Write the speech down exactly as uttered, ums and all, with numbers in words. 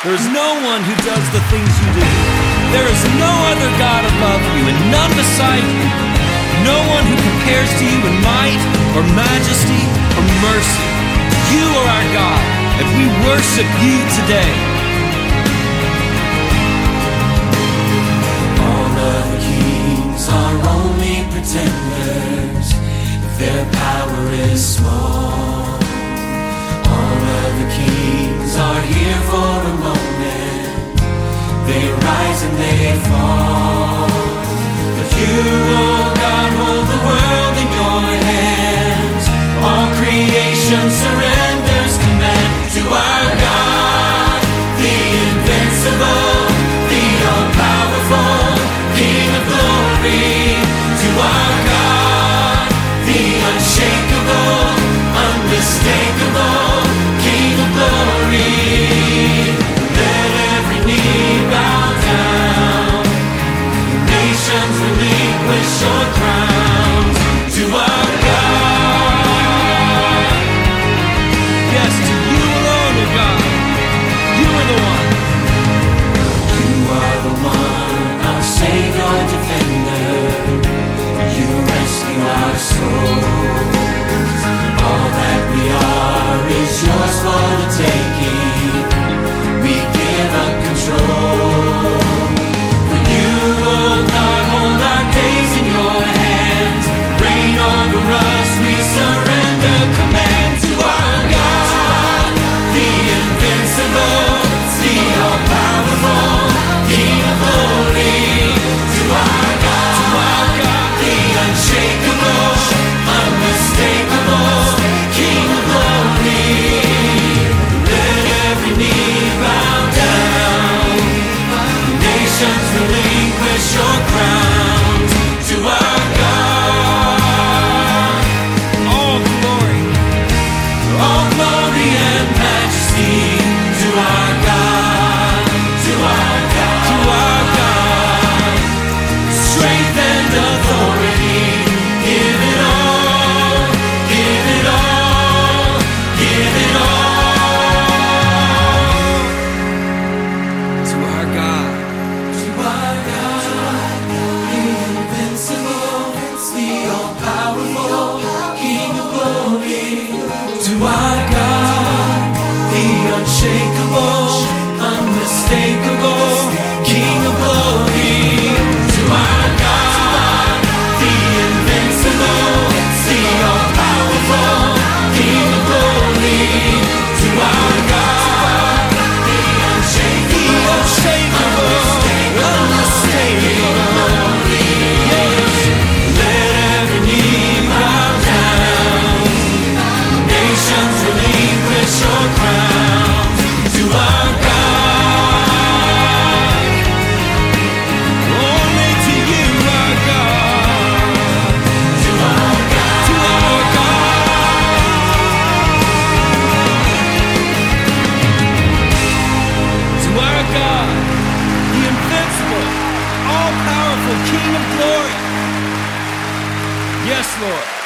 There is no one who does the things you do. There is no other God above you and none beside you. No one who compares to you in might or majesty or mercy. You are our God, and we worship you today. All other kings are only pretenders. Their power is small. All other kings are here for a moment. They rise and they fall. But you, oh God, hold the world in your hands. All creation surrenders command to our God, the invincible, the all-powerful King of glory. To our God, the unshakable, unmistakable King of glory. Let every knee bow down, nations relinquish your crowns to our God. Yes, to you alone, O God. You are the one. You are the one, our Savior, defender. You rescue our souls. All that we are is yours for the taking. We give up control. For you, oh God, hold our days in your hands. Reign over us, we surrender command to our God, the invincible, the all-powerful King of glory. To our God, to our God, the unshakable, unmistakable King of glory. Let every knee bow down, nations relinquish your crowns to our God. All glory. All glory and majesty to our God, to our God, to our God. Strength and authority, give it all, give it all, give it all To our God. to our God, the invincible, the all-powerful King of glory. To our God, the unshakable, unmistakable King of glory. To our God, the invincible, the all-powerful King of glory. To our God, the unshakable, unmistakable, unmistakable. Yes. Let every knee bow down, nations relinquish your crowns to our God. Only to you, our God. To our God. To our God. To our God, the invincible, all-powerful King of glory. Yes, Lord.